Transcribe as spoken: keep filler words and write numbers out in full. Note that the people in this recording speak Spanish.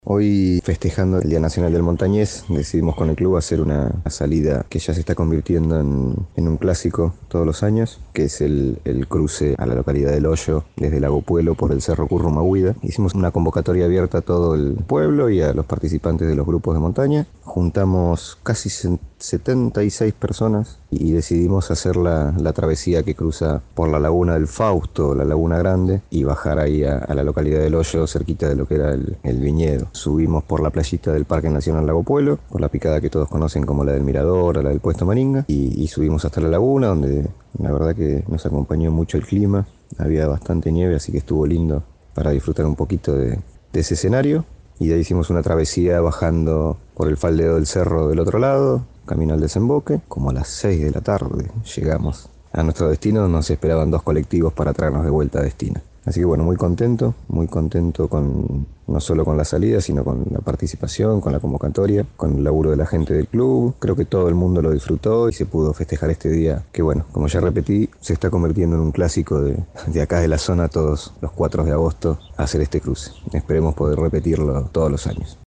Hoy, festejando el Día Nacional del Montañés, decidimos con el club hacer una salida que ya se está convirtiendo en, en un clásico todos los años, que es el, el cruce a la localidad del Hoyo desde Lago Puelo por el Cerro Currumahuida. Hicimos una convocatoria abierta a todo el pueblo y a los participantes de los grupos de montaña. Juntamos casi setenta y seis personas y decidimos hacer la, la travesía que cruza por la laguna del Fausto, la Laguna Grande, y bajar ahí a, a la localidad del Hoyo, cerquita de lo que era el, el viñedo. Subimos por la playita del Parque Nacional Lago Puelo, por la picada que todos conocen como la del Mirador o la del Puesto Maringa, y, y subimos hasta la laguna, donde la verdad que nos acompañó mucho el clima. Había bastante nieve, así que estuvo lindo para disfrutar un poquito de, de ese escenario. Y de ahí hicimos una travesía bajando por el faldeo del cerro del otro lado, camino al desemboque. Como a las seis de la tarde llegamos a nuestro destino. Nos esperaban dos colectivos para traernos de vuelta a destino. Así que bueno, muy contento, muy contento con no solo con la salida, sino con la participación, con la convocatoria, con el laburo de la gente del club. Creo que todo el mundo lo disfrutó y se pudo festejar este día, que bueno, como ya repetí, se está convirtiendo en un clásico de, de acá de la zona todos los cuatro de agosto hacer este cruce. Esperemos poder repetirlo todos los años.